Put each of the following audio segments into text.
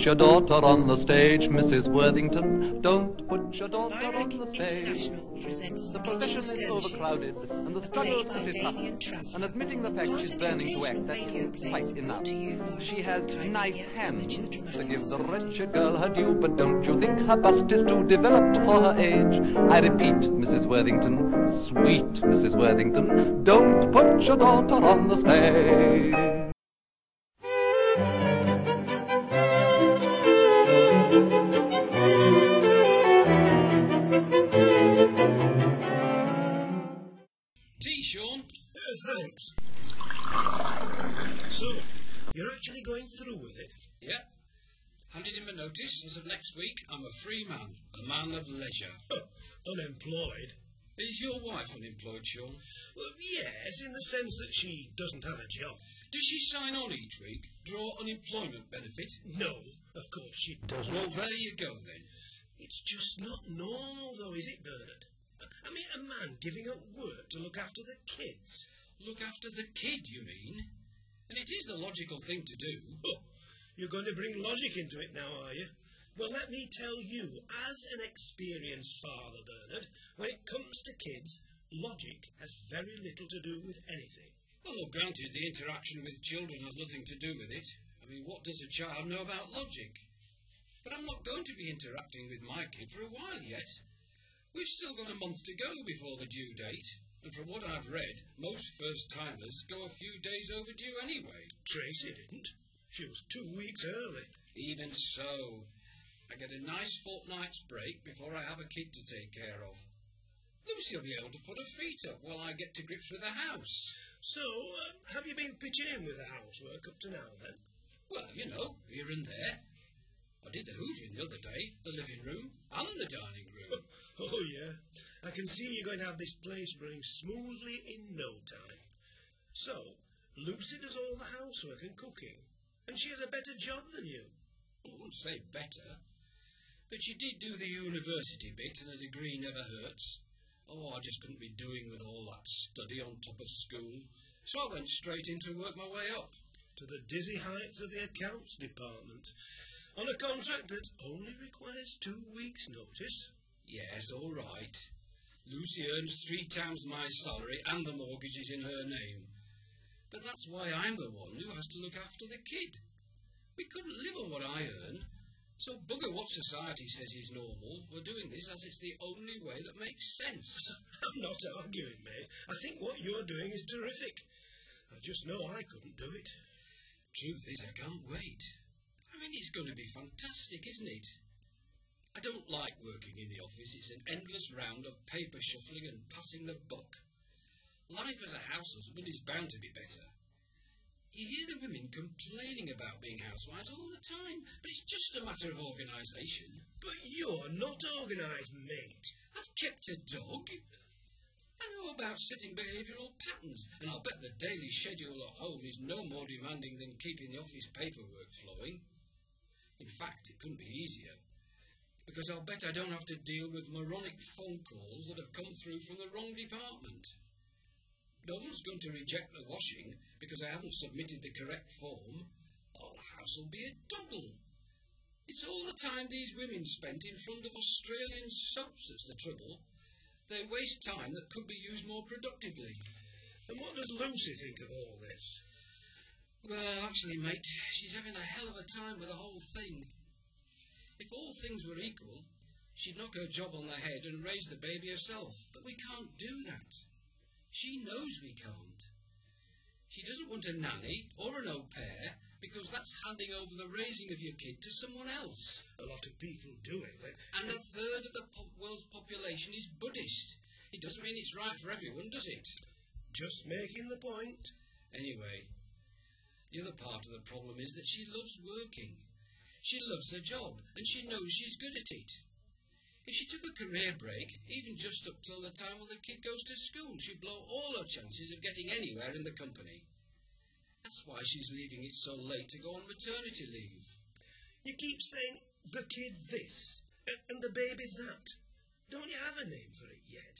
your daughter on the stage, Mrs. Worthington. Don't put your daughter on the Byron stage. International presents The The profession Kitchen is Skirmishes, overcrowded, and the a struggle play is by pretty tough. Damien Trassler. And admitting the fact Part she's of the burning to act, occasional that radio isn't plays quite enough. brought to you by She has Kyrie nice Amateur hands Dramatic to give the Society. wretched girl her due, but don't you think her bust is too developed for her age? I repeat, Mrs. Worthington, sweet Mrs. Worthington, don't put your daughter on the stage. Tea, Sean? Thanks. So, you're actually going through with it? Yeah. Handed him a notice. As of next week, I'm a free man, a man of leisure. Unemployed? Is your wife unemployed, Sean? Well, yes, in the sense that she doesn't have a job. Does she sign on each week, draw unemployment benefit? No, of course she doesn't. Well, there you go, then. It's just not normal, though, is it, Bernard? I mean, a man giving up work to look after the kids. Look after the kid, you mean? And it is the logical thing to do. Oh, you're going to bring logic into it now, are you? Well, let me tell you, as an experienced father, Bernard, when it comes to kids, logic has very little to do with anything. Oh, granted, the interaction with children has nothing to do with it. I mean, what does a child know about logic? But I'm not going to be interacting with my kid for a while yet. We've still got a month to go before the due date, and from what I've read, most first-timers go a few days overdue anyway. Tracy didn't. She was 2 weeks early. Even so, I get a nice fortnight's break before I have a kid to take care of. Lucy will be able to put her feet up while I get to grips with the house. So, have you been pitching in with the housework up to now, then? Well, you know, here and there. I did the hoovering the other day, the living room and the dining room. Oh, yeah. I can see you're going to have this place running smoothly in no time. So, Lucy does all the housework and cooking, and she has a better job than you. I wouldn't say better, but she did do the university bit, and a degree never hurts. Oh, I just couldn't be doing with all that study on top of school, so I went straight in to work my way up. To the dizzy heights of the accounts department, on a contract that only requires 2 weeks' notice. Yes, all right. Lucy earns 3 times my salary and the mortgage is in her name. But that's why I'm the one who has to look after the kid. We couldn't live on what I earn, so bugger what society says is normal. We're doing this as it's the only way that makes sense. I'm not arguing, mate. I think what you're doing is terrific. I just know I couldn't do it. Truth is, I can't wait. I mean, it's going to be fantastic, isn't it? I don't like working in the office. It's an endless round of paper shuffling and passing the buck. Life as a house husband is bound to be better. You hear the women complaining about being housewives all the time, but it's just a matter of organisation. But you're not organised, mate. I've kept a dog. I know about setting behavioural patterns, and I'll bet the daily schedule at home is no more demanding than keeping the office paperwork flowing. In fact, it couldn't be easier, because I'll bet I don't have to deal with moronic phone calls that have come through from the wrong department. No one's going to reject the washing because I haven't submitted the correct form. Oh, the house will be a doddle. It's all the time these women spent in front of Australian soaps that's the trouble. They waste time that could be used more productively. And what does Lucy think of all this? Well, actually, mate, she's having a hell of a time with the whole thing. If all things were equal, she'd knock her job on the head and raise the baby herself. But we can't do that. She knows we can't. She doesn't want a nanny or an au pair because that's handing over the raising of your kid to someone else. A lot of people do it. And a third of the world's population is Buddhist. It doesn't mean it's right for everyone, does it? Just making the point. Anyway, the other part of the problem is that she loves working. She loves her job, and she knows she's good at it. If she took a career break, even just up till the time when the kid goes to school, she'd blow all her chances of getting anywhere in the company. That's why she's leaving it so late to go on maternity leave. You keep saying the kid this, and the baby that. Don't you have a name for it yet?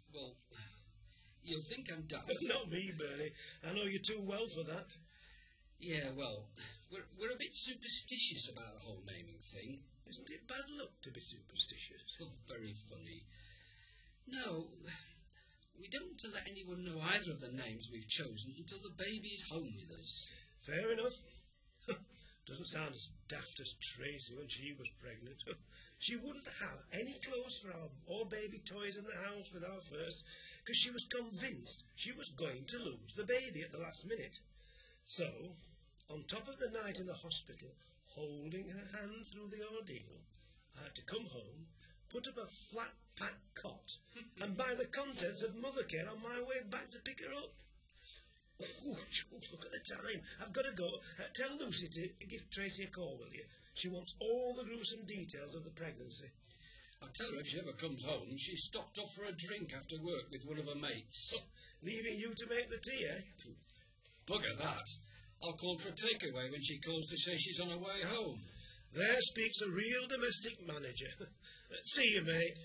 Well, you'll think I'm daft. Not me, Bernie. I know you too well for that. Yeah, well, we're a bit superstitious about the whole naming thing. Isn't it bad luck to be superstitious? Oh, very funny. No, we don't want to let anyone know either of the names we've chosen until the baby is home with us. Fair enough. Doesn't sound as daft as Tracy when she was pregnant. She wouldn't have any clothes for our or baby toys in the house without first, because she was convinced she was going to lose the baby at the last minute. So, on top of the night in the hospital, holding her hand through the ordeal, I had to come home, put up a flat-pack cot, and buy the contents of Mothercare on my way back to pick her up. Ooh, look at the time. I've got to go. Tell Lucy to give Tracy a call, will you? She wants all the gruesome details of the pregnancy. I'll tell her if she ever comes home, she's stopped off for a drink after work with one of her mates. Oh, leaving you to make the tea, eh? Bugger that. I'll call for a takeaway when she calls to say she's on her way home. There speaks a real domestic manager. See you, mate.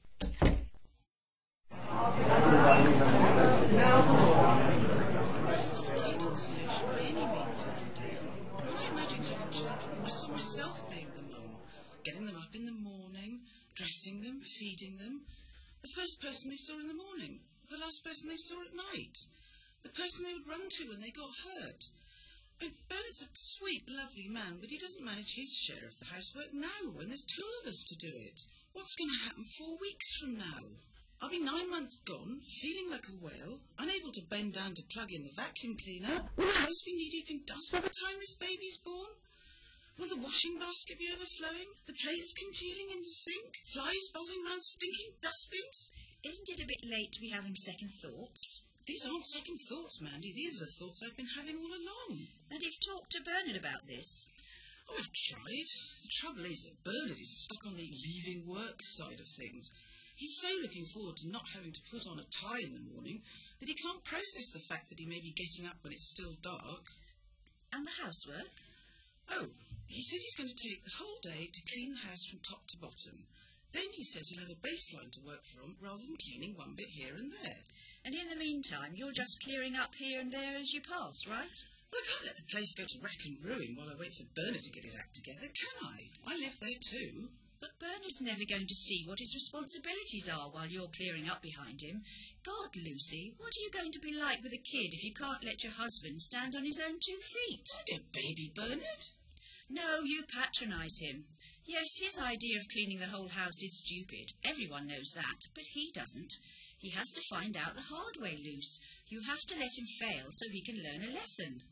It's not an ideal solution by any means, Mandy. When I imagined having children, I saw myself being the mum, getting them up in the morning, dressing them, feeding them. The first person they saw in the morning, the last person they saw at night, the person they would run to when they got hurt. Bernard's a sweet, lovely man, but he doesn't manage his share of the housework now, and there's 2 of us to do it. What's going to happen 4 weeks from now? I'll be 9 months gone, feeling like a whale, unable to bend down to plug in the vacuum cleaner. Will the house be knee-deep in dust by the time this baby's born? Will the washing basket be overflowing? The plates congealing in the sink? Flies buzzing round stinking dustbins? Isn't it a bit late to be having second thoughts? These aren't second thoughts, Mandy. These are the thoughts I've been having all along. And you've talked to Bernard about this? Oh, I've tried. The trouble is that Bernard is stuck on the leaving work side of things. He's so looking forward to not having to put on a tie in the morning that he can't process the fact that he may be getting up when it's still dark. And the housework? Oh, he says he's going to take the whole day to clean the house from top to bottom. Then he says he'll have a baseline to work from rather than cleaning one bit here and there. And in the meantime, you're just clearing up here and there as you pass, right? Well, I can't let the place go to rack and ruin while I wait for Bernard to get his act together, can I? I live there too. But Bernard's never going to see what his responsibilities are while you're clearing up behind him. God, Lucy, what are you going to be like with a kid if you can't let your husband stand on his own 2 feet? I don't baby Bernard. No, you patronise him. Yes, his idea of cleaning the whole house is stupid. Everyone knows that, but he doesn't. He has to find out the hard way, Luce. You have to let him fail so he can learn a lesson.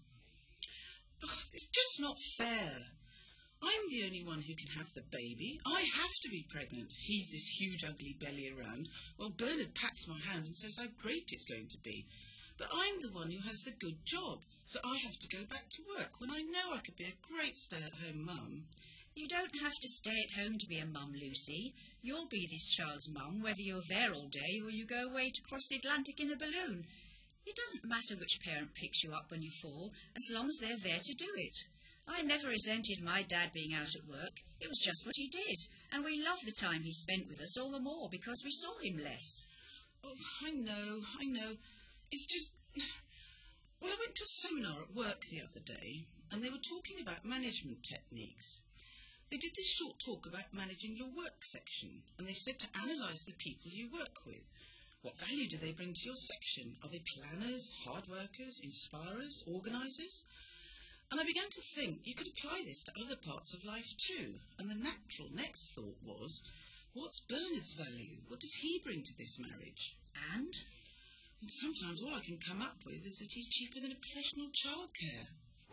Oh, it's just not fair. I'm the only one who can have the baby. I have to be pregnant, heave this huge ugly belly around, while Bernard pats my hand and says how great it's going to be. But I'm the one who has the good job, so I have to go back to work when I know I could be a great stay-at-home mum. You don't have to stay at home to be a mum, Lucy. You'll be this child's mum whether you're there all day or you go away to cross the Atlantic in a balloon. It doesn't matter which parent picks you up when you fall, as long as they're there to do it. I never resented my dad being out at work. It was just what he did, and we loved the time he spent with us all the more because we saw him less. Oh, I know. It's just... Well, I went to a seminar at work the other day, and they were talking about management techniques. They did this short talk about managing your work section, and they said to analyse the people you work with. What value do they bring to your section? Are they planners, hard workers, inspirers, organisers? And I began to think you could apply this to other parts of life too. And the natural next thought was, what's Bernard's value? What does he bring to this marriage? And sometimes all I can come up with is that he's cheaper than a professional childcare.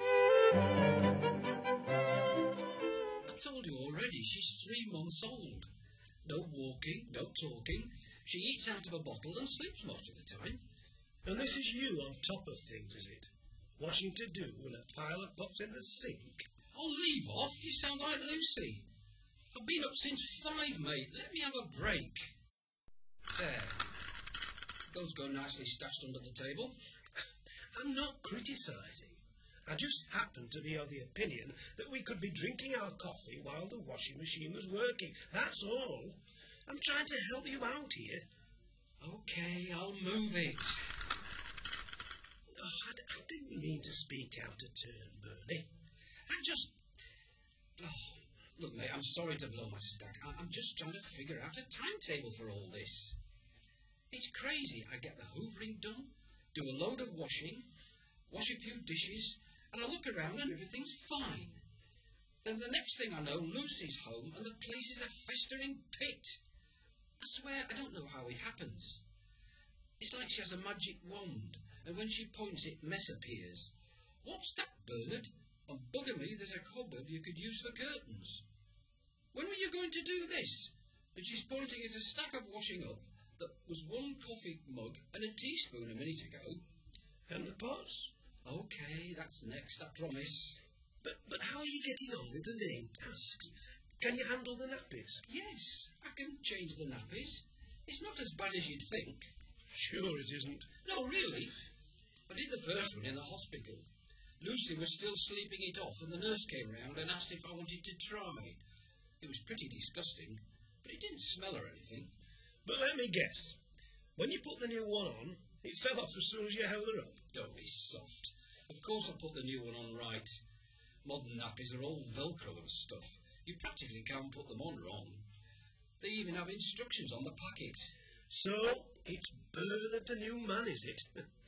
I told you already, she's 3 months old. No walking, no talking. She eats out of a bottle and sleeps most of the time. And this is you on top of things, is it? Washing to do and a pile of pots in the sink. Oh, leave off. You sound like Lucy. I've been up since 5, mate. Let me have a break. There. Those go nicely stashed under the table. I'm not criticising. I just happen to be of the opinion that we could be drinking our coffee while the washing machine was working. That's all. I'm trying to help you out here. OK, I'll move it. Oh, I didn't mean mean to speak out of turn, Bernie. Look, mate, I'm sorry to blow my stack. I'm just trying to figure out a timetable for all this. It's crazy. I get the hoovering done, do a load of washing, wash a few dishes, and I look around and everything's fine. Then the next thing I know, Lucy's home and the place is a festering pit. I swear I don't know how it happens. It's like she has a magic wand, and when she points it, mess appears. What's that, Bernard? And bugger me, there's a cobweb you could use for curtains. When were you going to do this? And she's pointing at a stack of washing up that was one coffee mug and a teaspoon a minute ago. And the pots? OK, that's next, I promise. But how are you getting on with the main tasks? Can you handle the nappies? Yes, I can change the nappies. It's not as bad as you'd think. Sure it isn't. No, really. I did the first one in the hospital. Lucy was still sleeping it off and the nurse came round and asked if I wanted to try. It was pretty disgusting, but it didn't smell or anything. But let me guess. When you put the new one on, it fell off as soon as you held her up. Don't be soft. Of course I put the new one on right. Modern nappies are all Velcro and stuff. You practically can't put them on wrong. They even have instructions on the packet. So, it's Bernard the new man, is it?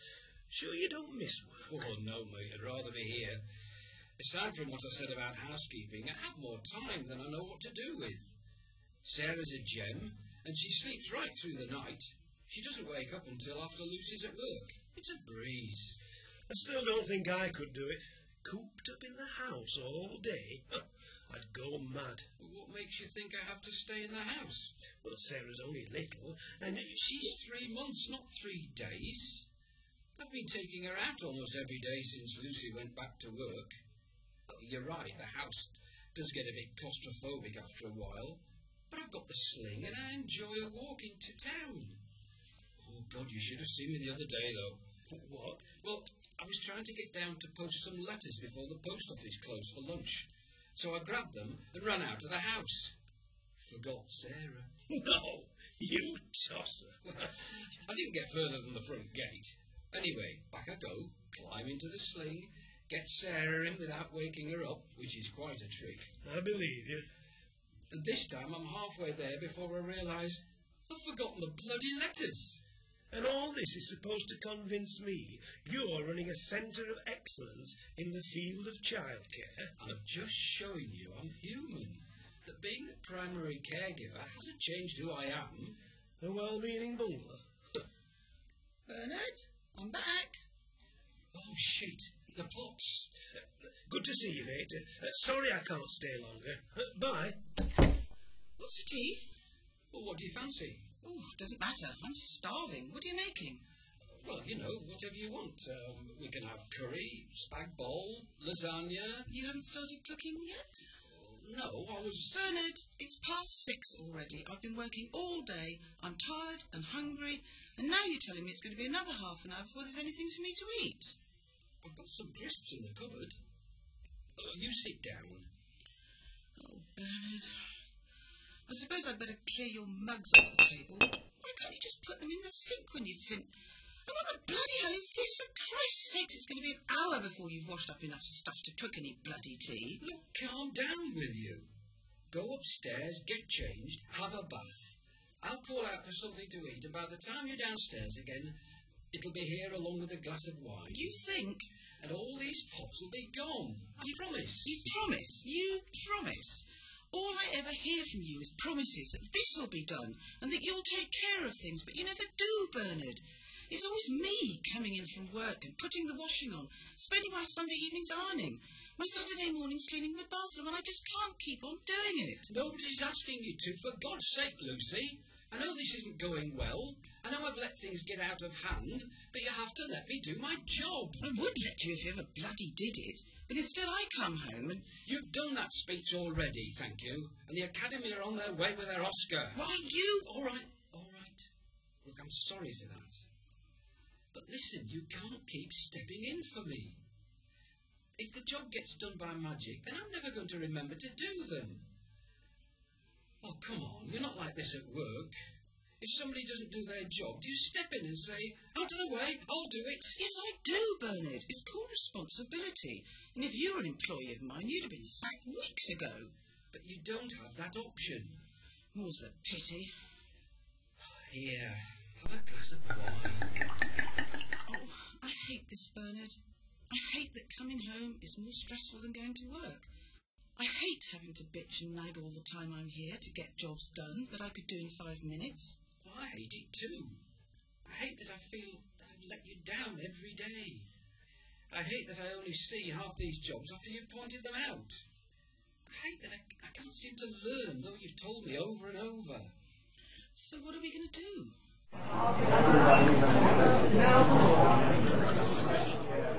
Sure you don't miss work? Oh, no, mate. I'd rather be here. Aside from what I said about housekeeping, I have more time than I know what to do with. Sarah's a gem, and she sleeps right through the night. She doesn't wake up until after Lucy's at work. It's a breeze. I still don't think I could do it. Cooped up in the house all day. I'd go mad. What makes you think I have to stay in the house? Well, Sarah's only little, and she's 3 months, not 3 days. I've been taking her out almost every day since Lucy went back to work. Oh, you're right, the house does get a bit claustrophobic after a while, but I've got the sling and I enjoy a walk into town. Oh, God, you should have seen me the other day, though. What? Well, I was trying to get down to post some letters before the post office closed for lunch, so I grabbed them and ran out of the house. Forgot Sarah. No, you tosser. Well, I didn't get further than the front gate. Anyway, back I go, climb into the sling, get Sarah in without waking her up, which is quite a trick. I believe you. And this time I'm halfway there before I realise I've forgotten the bloody letters. And all this is supposed to convince me you're running a centre of excellence in the field of childcare? I'm just showing you I'm human, that being the primary caregiver hasn't changed who I am. A well-meaning bungler. Bernard, I'm back. Oh, shit, the pots. Good to see you, mate. Sorry I can't stay longer. Bye. What's for tea? Well, what do you fancy? Oh, doesn't matter. I'm starving. What are you making? Well, you know, whatever you want. We can have curry, spag bowl, lasagna. You haven't started cooking yet? No, I was... Bernard, it's past 6 already. I've been working all day. I'm tired and hungry. And now you're telling me it's going to be another half an hour before there's anything for me to eat. I've got some crisps in the cupboard. You sit down. Oh, Bernard. I suppose I'd better clear your mugs off the table. Why can't you just put them in the sink when you fin... And what the bloody hell is this? For Christ's sake, it's going to be an hour before you've washed up enough stuff to cook any bloody tea. Look, calm down, will you? Go upstairs, get changed, have a bath. I'll call out for something to eat, and by the time you're downstairs again, it'll be here along with a glass of wine. You think? And all these pots will be gone. I promise. You promise? You promise? All I ever hear from you is promises that this'll be done and that you'll take care of things, but you never do, Bernard. It's always me coming in from work and putting the washing on, spending my Sunday evenings ironing, my Saturday mornings cleaning the bathroom, and I just can't keep on doing it. Nobody's asking you to, for God's sake, Lucy. I know this isn't going well. I know I've let things get out of hand, but you have to let me do my job. I would let you if you ever bloody did it, but instead I come home and... You've done that speech already, thank you, and the Academy are on their way with their Oscar. Why, you... All right. Look, I'm sorry for that. But listen, you can't keep stepping in for me. If the job gets done by magic, then I'm never going to remember to do them. Oh, come on, you're not like this at work. If somebody doesn't do their job, do you step in and say, out of the way, I'll do it? Yes, I do, Bernard. It's called responsibility. And if you were an employee of mine, you'd have been sacked weeks ago. But you don't have that option. More's the pity. Here, have a glass of wine. Oh, I hate this, Bernard. I hate that coming home is more stressful than going to work. I hate having to bitch and nag all the time I'm here to get jobs done that I could do in 5 minutes. Well, I hate it too. I hate that I feel that I've let you down every day. I hate that I only see half these jobs after you've pointed them out. I hate that I can't seem to learn, though you've told me over and over. So what are we going to do? What did he say?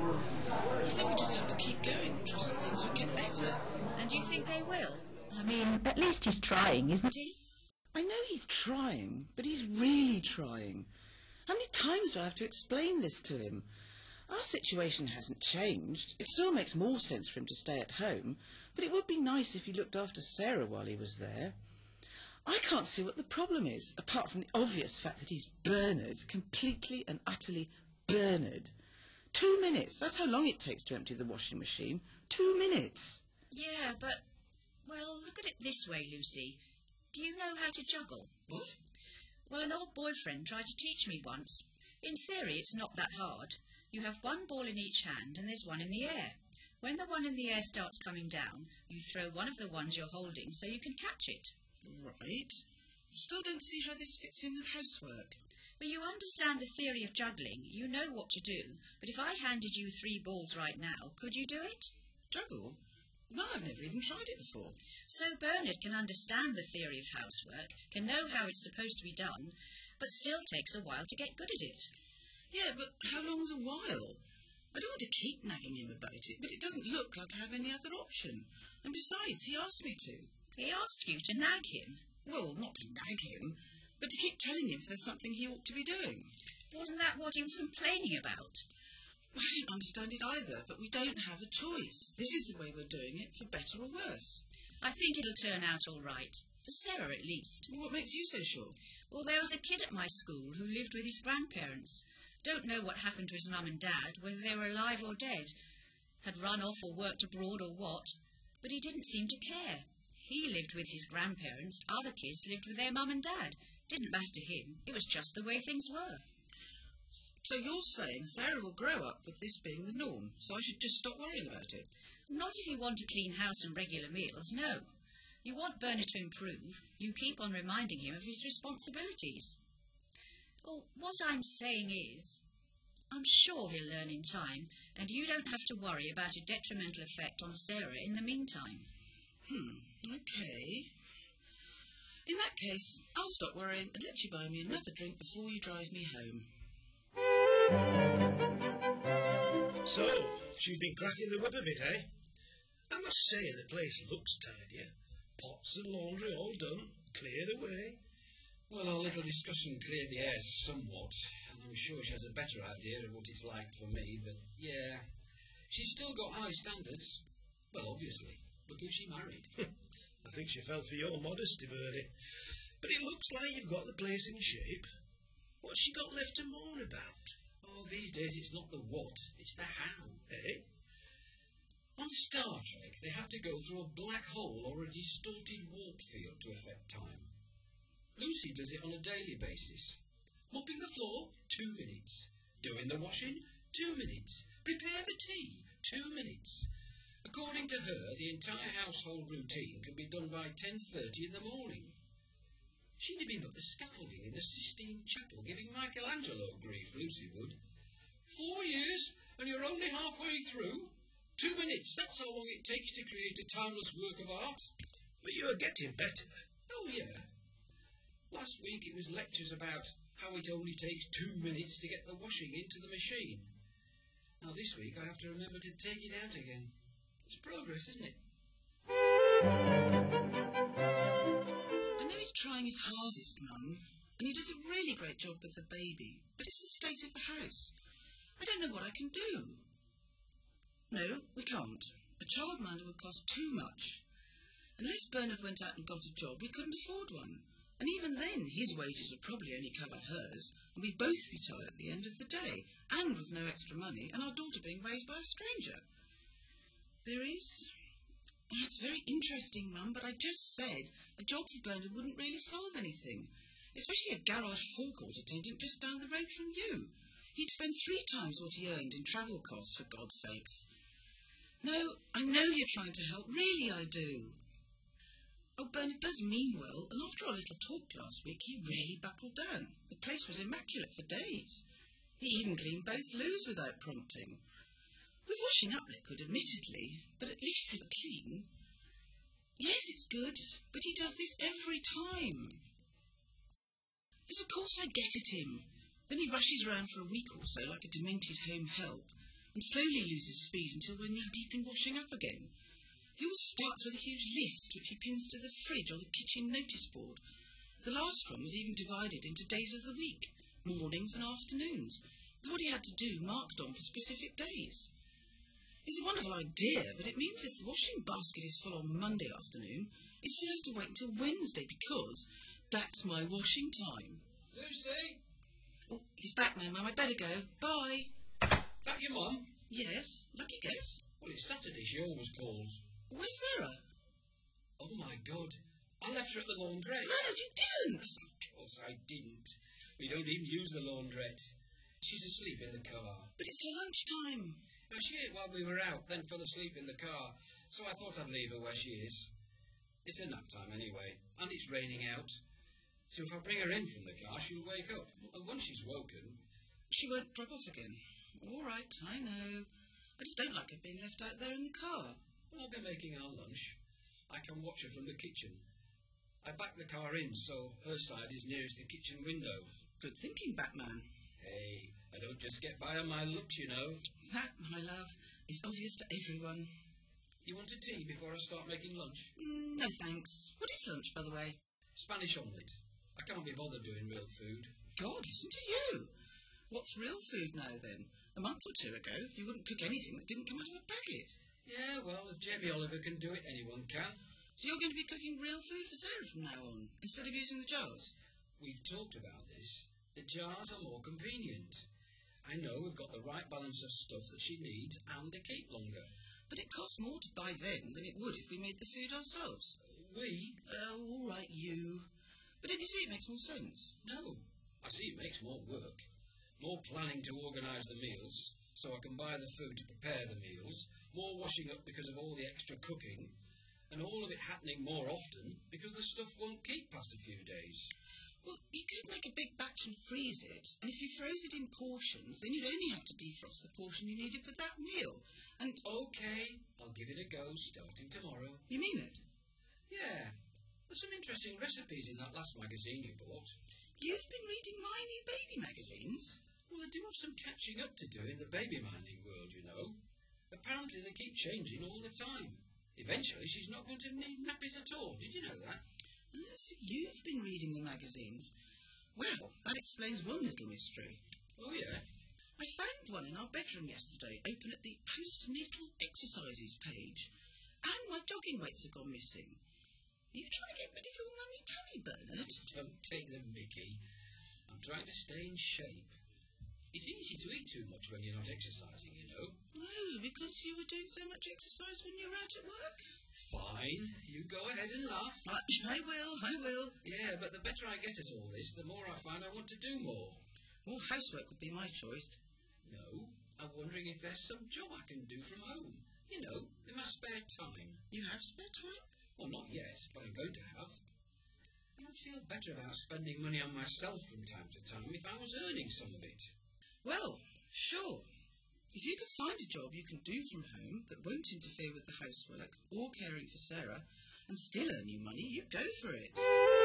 He said we just have to keep going, trust that things will get better. And do you think they will? I mean, at least he's trying, isn't he? I know he's trying, but he's really trying. How many times do I have to explain this to him? Our situation hasn't changed. It still makes more sense for him to stay at home, but it would be nice if he looked after Sarah while he was there. I can't see what the problem is, apart from the obvious fact that he's Bernard, completely and utterly Bernard. 2 minutes, that's how long it takes to empty the washing machine. 2 minutes. Yeah, but, well, look at it this way, Lucy. Do you know how to juggle? What? Well, an old boyfriend tried to teach me once. In theory, it's not that hard. You have one ball in each hand and there's one in the air. When the one in the air starts coming down, you throw one of the ones you're holding so you can catch it. Right. Still don't see how this fits in with housework. But you understand the theory of juggling. You know what to do. But if I handed you 3 balls right now, could you do it? Juggle? No, I've never even tried it before. So Bernard can understand the theory of housework, can know how it's supposed to be done, but still takes a while to get good at it. Yeah, but how long's a while? I don't want to keep nagging him about it, but it doesn't look like I have any other option. And besides, he asked me to. He asked you to nag him. Well, not to nag him, but to keep telling him if there's something he ought to be doing. Wasn't that what he was complaining about? I don't understand it either, but we don't have a choice. This is the way we're doing it, for better or worse. I think it'll turn out all right. For Sarah, at least. What makes you so sure? Well, there was a kid at my school who lived with his grandparents. Don't know what happened to his mum and dad, whether they were alive or dead. Had run off or worked abroad or what. But he didn't seem to care. He lived with his grandparents. Other kids lived with their mum and dad. Didn't matter to him. It was just the way things were. So you're saying Sarah will grow up with this being the norm, so I should just stop worrying about it? Not if you want a clean house and regular meals, no. You want Bernard to improve, you keep on reminding him of his responsibilities. Well, what I'm saying is, I'm sure he'll learn in time, and you don't have to worry about a detrimental effect on Sarah in the meantime. Okay. In that case, I'll stop worrying and let you buy me another drink before you drive me home. So, she's been cracking the whip a bit, eh? I must say the place looks tidier. Pots and laundry all done, cleared away. Well, our little discussion cleared the air somewhat, and I'm sure she has a better idea of what it's like for me, but yeah, she's still got high standards. Well, obviously, because she married. I think she fell for your modesty, Bernie. But it looks like you've got the place in shape. What's she got left to moan about? Oh, these days it's not the what, it's the how. Eh? On Star Trek, they have to go through a black hole or a distorted warp field to affect time. Lucy does it on a daily basis. Mopping the floor, 2 minutes. Doing the washing, 2 minutes. Prepare the tea, 2 minutes. According to her, the entire household routine can be done by 10:30 in the morning. She'd have been up the scaffolding in the Sistine Chapel giving Michelangelo grief, Lucy would. 4 years, and you're only halfway through? 2 minutes, that's how long it takes to create a timeless work of art. But you're getting better. Oh, yeah. Last week it was lectures about how it only takes 2 minutes to get the washing into the machine. Now this week I have to remember to take it out again. It's progress, isn't it? I know he's trying his hardest, Mum, and he does a really great job with the baby, but it's the state of the house. I don't know what I can do. No, we can't. A childminder would cost too much. Unless Bernard went out and got a job, we couldn't afford one. And even then, his wages would probably only cover hers, and we'd both be tired at the end of the day, and with no extra money, and our daughter being raised by a stranger. There is... It's very interesting, Mum, but I just said a job for Bernard wouldn't really solve anything, especially a garage forecourt attendant just down the road from you. He'd spend 3 times what he earned in travel costs, for God's sakes. No, I know you're trying to help. Really, I do. Oh, Bernard does mean well, and after our little talk last week, he really buckled down. The place was immaculate for days. He even cleaned both loos without prompting. With washing up liquid, admittedly, but at least they were clean. Yes, it's good, but he does this every time. Yes, of course I get at him. Then he rushes round for a week or so like a demented home help, and slowly loses speed until we're knee-deep in washing up again. He always starts with a huge list, which he pins to the fridge or the kitchen notice board. The last one was even divided into days of the week, mornings and afternoons, with what he had to do marked on for specific days. It's a wonderful idea, but it means if the washing basket is full on Monday afternoon, it still has to wait until Wednesday because that's my washing time. Lucy? Oh, he's back now, Mum. I'd better go. Bye. That your mum? Yes, lucky guess. Well, it's Saturday, she always calls. Where's Sarah? Oh, my God. I left her at the laundrette. Bernard, you didn't. Of course I didn't. We don't even use the laundrette. She's asleep in the car. But it's her lunchtime. She ate while we were out, then fell asleep in the car, so I thought I'd leave her where she is. It's her nap time anyway, and it's raining out. So if I bring her in from the car, she'll wake up. And once she's woken... She won't drop off again. All right, I know. I just don't like her being left out there in the car. Well, I'll be making our lunch. I can watch her from the kitchen. I back the car in, so her side is nearest the kitchen window. Good thinking, Batman. Hey, I don't just get by on my looks, you know. That, my love, is obvious to everyone. You want a tea before I start making lunch? No, thanks. What is lunch, by the way? Spanish omelette. I can't be bothered doing real food. God, listen to you. What's real food now, then? A month or 2 ago, you wouldn't cook anything that didn't come out of a packet. Yeah, well, if Jamie Oliver can do it, anyone can. So you're going to be cooking real food for Sarah from now on, instead of using the jars? We've talked about this. The jars are more convenient. I know we've got the right balance of stuff that she needs, and they keep longer. But it costs more to buy them than it would if we made the food ourselves. We? All right, you. But don't you see it makes more sense? No. I see it makes more work. More planning to organise the meals, so I can buy the food to prepare the meals. More washing up because of all the extra cooking. And all of it happening more often because the stuff won't keep past a few days. Well, you could make a big batch and freeze it, and if you froze it in portions, then you'd only have to defrost the portion you needed for that meal. And... OK, I'll give it a go starting tomorrow. You mean it? Yeah. There's some interesting recipes in that last magazine you bought. You've been reading my new baby magazines? Well, I do have some catching up to do in the baby mining world, you know. Apparently they keep changing all the time. Eventually she's not going to need nappies at all. Did you know that? So you've been reading the magazines. Well, that explains one little mystery. Oh, yeah? I found one in our bedroom yesterday, open at the postnatal exercises page. And my jogging weights have gone missing. Are you trying to get rid of your mummy tummy, Bernard? Don't take the mickey. I'm trying to stay in shape. It's easy to eat too much when you're not exercising, you know. Oh, because you were doing so much exercise when you were out at work? Fine. You go ahead and laugh. I will. Yeah, but the better I get at all this, the more I find I want to do more. Well, housework would be my choice. No, I'm wondering if there's some job I can do from home. You know, in my spare time. You have spare time? Well, not yet, but I'm going to have. And I'd feel better about spending money on myself from time to time if I was earning some of it. Well, sure. If you can find a job you can do from home that won't interfere with the housework or caring for Sarah and still earn you money, you go for it.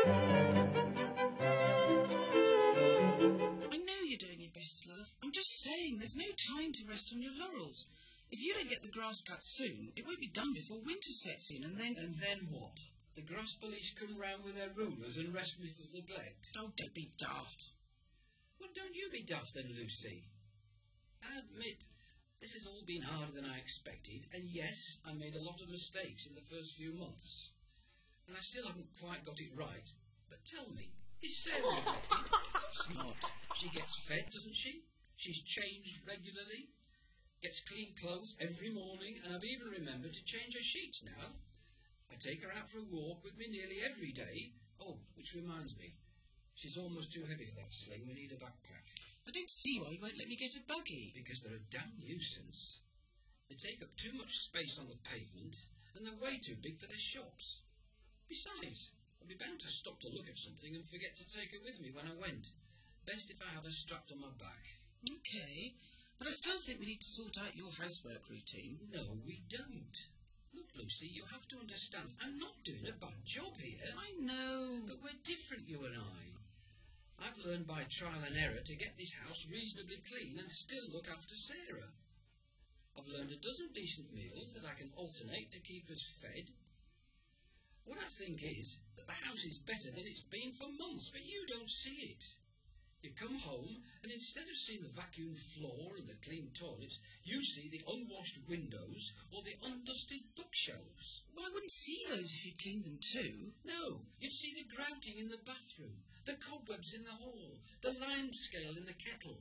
I know you're doing your best, love. I'm just saying there's no time to rest on your laurels. If you don't get the grass cut soon, it won't be done before winter sets in, and then... And then what? The grass police come round with their rulers and arrest me for neglect? Oh, don't be daft. Well, don't you be daft then, Lucy. I admit, this has all been harder than I expected, and yes, I made a lot of mistakes in the first few months. And I still haven't quite got it right. But Tell me, is Sarah neglected? Of course not. She gets fed, doesn't she? She's changed regularly, gets clean clothes every morning, and I've even remembered to change her sheets now. I take her out for a walk with me nearly every day. Oh, which reminds me, she's almost too heavy for that sling. We need a backpack. I don't see why you won't let me get a buggy. Because they're a damn nuisance. They take up too much space on the pavement, and they're way too big for their shops. Besides, I'd be bound to stop to look at something and forget to take her with me when I went. Best if I have her strapped on my back. Okay, but I still think we need to sort out your housework routine. No, we don't. Look, Lucy, you have to understand, I'm not doing a bad job here. I know. But we're different, you and I. I've learned by trial and error to get this house reasonably clean and still look after Sarah. I've learned a dozen decent meals that I can alternate to keep us fed. What I think is that the house is better than it's been for months, but you don't see it. You come home, and instead of seeing the vacuumed floor and the clean toilets, you see the unwashed windows or the undusted bookshelves. Well, I wouldn't see those if you cleaned them too. No, you'd see the grouting in the bathroom, the cobwebs in the hall, the lime scale in the kettle.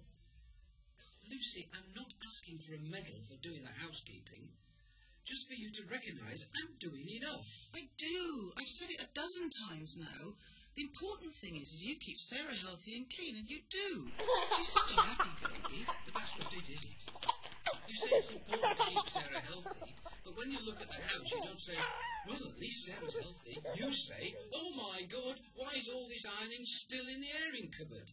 Lucy, I'm not asking for a medal for doing the housekeeping. Just for you to recognise I'm doing enough. I do. I've said it a dozen times now. The important thing is you keep Sarah healthy and clean, and you do. She's such a happy baby. But that's not it, is it? You say it's important to keep Sarah healthy, but when you look at the house, you don't say, well, at least Sarah's healthy. You say, oh my God, why is all this ironing still in the airing cupboard?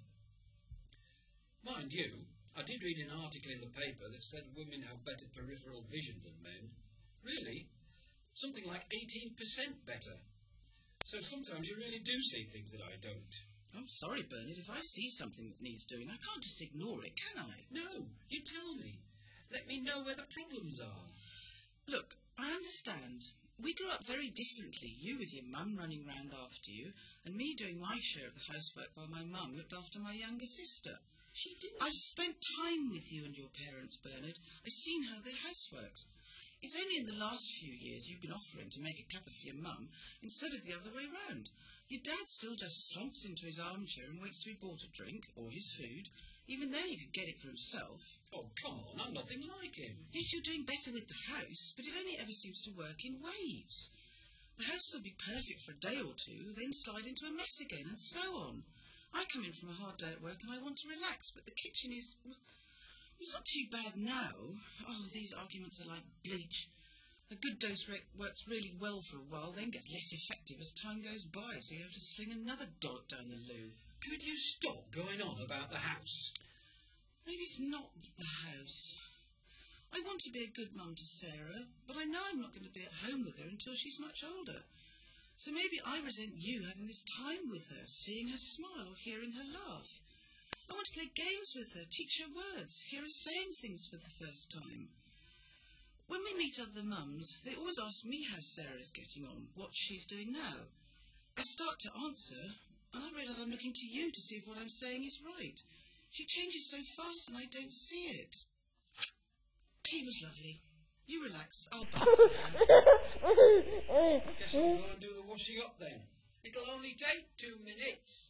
Mind you, I did read an article in the paper that said women have better peripheral vision than men. Really? Something like 18% better. So sometimes you really do see things that I don't. I'm sorry, Bernard. If I see something that needs doing, I can't just ignore it, can I? No, you tell me. Let me know where the problems are. Look, I understand. We grew up very differently. You with your mum running round after you, and me doing my share of the housework while my mum looked after my younger sister. She didn't. I've spent time with you and your parents, Bernard. I've seen how their house works. It's only in the last few years you've been offering to make a cuppa for your mum instead of the other way round. Your dad still just slumps into his armchair and waits to be bought a drink or his food, even though he could get it for himself. Oh, come on, I'm nothing like him. Yes, you're doing better with the house, but it only ever seems to work in waves. The house will be perfect for a day or two, then slide into a mess again, and so on. I come in from a hard day at work and I want to relax, but the kitchen is... It's not too bad now. Oh, these arguments are like bleach. A good dose works really well for a while, then gets less effective as time goes by, so you have to sling another dollop down the loo. Could you stop going on about the house? Maybe it's not the house. I want to be a good mum to Sarah, but I know I'm not going to be at home with her until she's much older. So maybe I resent you having this time with her, seeing her smile or hearing her laugh. I want to play games with her, teach her words, hear her saying things for the first time. When we meet other mums, they always ask me how Sarah's getting on, what she's doing now. I start to answer, and I realise I'm looking to you to see if what I'm saying is right. She changes so fast and I don't see it. Tea was lovely. You relax, I'll bath Sarah. Guess I'll go and do the washing up then. It'll only take 2 minutes.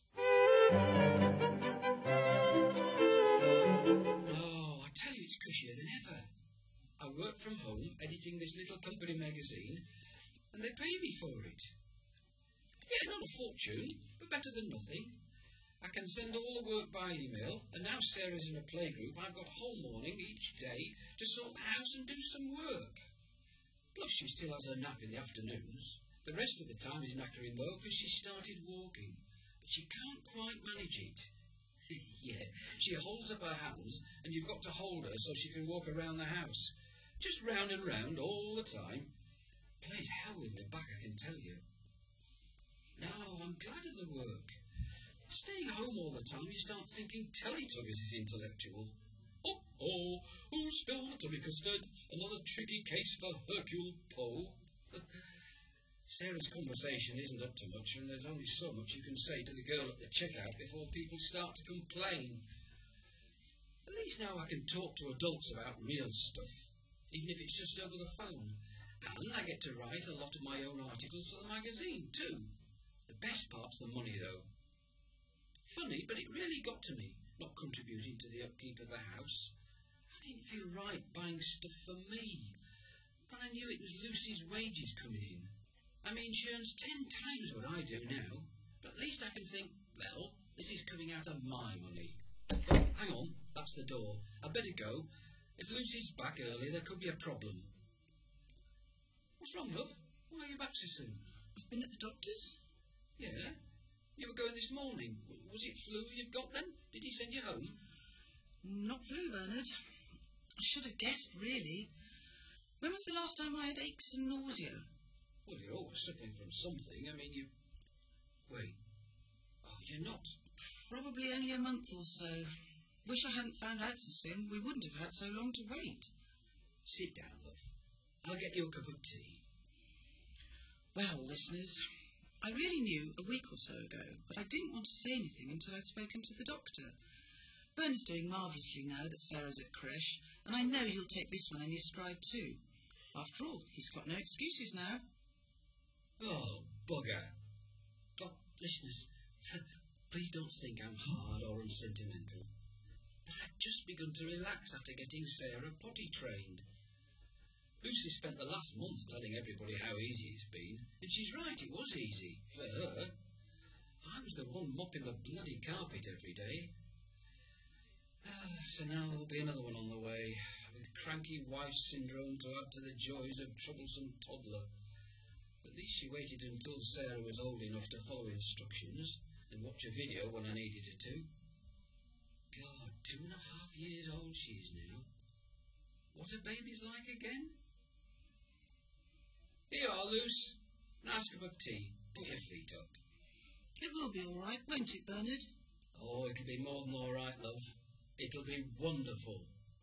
Oh, I tell you, it's cushier than ever. I work from home, editing this little company magazine, and they pay me for it. Yeah, not a fortune, but better than nothing. I can send all the work by email, and now Sarah's in a playgroup, I've got whole morning each day to sort the house and do some work. Plus, she still has her nap in the afternoons. The rest of the time is knackering, though, because she started walking. But she can't quite manage it. Yeah, she holds up her hands, and you've got to hold her so she can walk around the house. Just round and round all the time. Plays hell with me back, I can tell you. No, I'm glad of the work. Staying home all the time, you start thinking Teletubbies is intellectual. Oh, who spilled the tubby custard? Another tricky case for Hercule Poe. Sarah's conversation isn't up to much, and there's only so much you can say to the girl at the checkout before people start to complain. At least now I can talk to adults about real stuff, even if it's just over the phone. And I get to write a lot of my own articles for the magazine, too. The best part's the money, though. Funny, but it really got to me, not contributing to the upkeep of the house. I didn't feel right buying stuff for me, but I knew it was Lucy's wages coming in. I mean, she earns 10 times what I do now, but at least I can think, well, this is coming out of my money. Oh, hang on, that's the door. I'd better go. If Lucy's back early, there could be a problem. What's wrong, love? Why are you back so soon? I've been at the doctor's. Yeah? You were going this morning. Was it flu you've got then? Did he send you home? Not flu, Bernard. I should have guessed, really. When was the last time I had aches and nausea? Well, you're always suffering from something. I mean, you... Wait. Oh, you're not? Probably only a month or so. Wish I hadn't found out so soon. We wouldn't have had so long to wait. Sit down, love. I'll get you a cup of tea. Well, listeners, I really knew a week or so ago, but I didn't want to say anything until I'd spoken to the doctor. Bernard's doing marvellously now that Sarah's at creche, and I know he'll take this one in his stride too. After all, he's got no excuses now. Oh, bugger. Oh, listeners, please don't think I'm hard or unsentimental. But I'd just begun to relax after getting Sarah potty trained. Lucy spent the last month telling everybody how easy it's been, and she's right, it was easy, for her. I was the one mopping the bloody carpet every day. So now there'll be another one on the way, with cranky wife syndrome to add to the joys of troublesome toddler. At least she waited until Sarah was old enough to follow instructions and watch a video when I needed her to. God, 2.5 years old she is now. What are babies like again? Here you are, Luce. Nice cup of tea. Put your feet up. It will be all right, won't it, Bernard? Oh, it'll be more than all right, love. It'll be wonderful.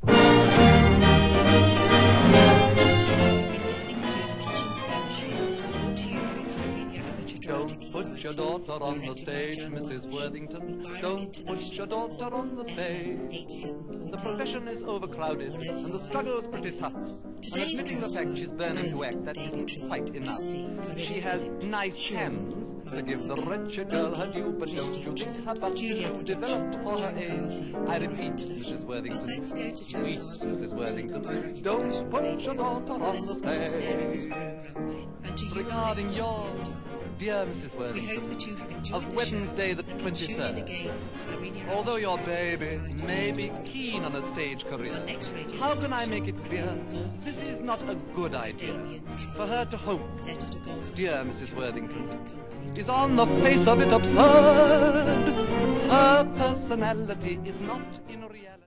You've been listening to The Kitchen Skirmishes, brought to you by Kyrenia Amateur Dramatic Don't put your daughter on the stage, Mrs. Worthington. Don't put your daughter on the stage. The profession is overcrowded, and the struggle's pretty tough. And admitting the fact she's burning to act, that isn't quite enough. She has nice hands to give the wretched girl her due, but don't you think her bust is developed for her age? I repeat, Mrs. Worthington, sweet Mrs. Worthington, don't put your daughter on the stage. Regarding your dear Mrs. Worthington, of Wednesday the 23rd, although your baby may be keen on a stage career, how can I make it clear this is not a good idea for her to hope, dear Mrs. Worthington, is on the face of it absurd. Her personality is not in reality.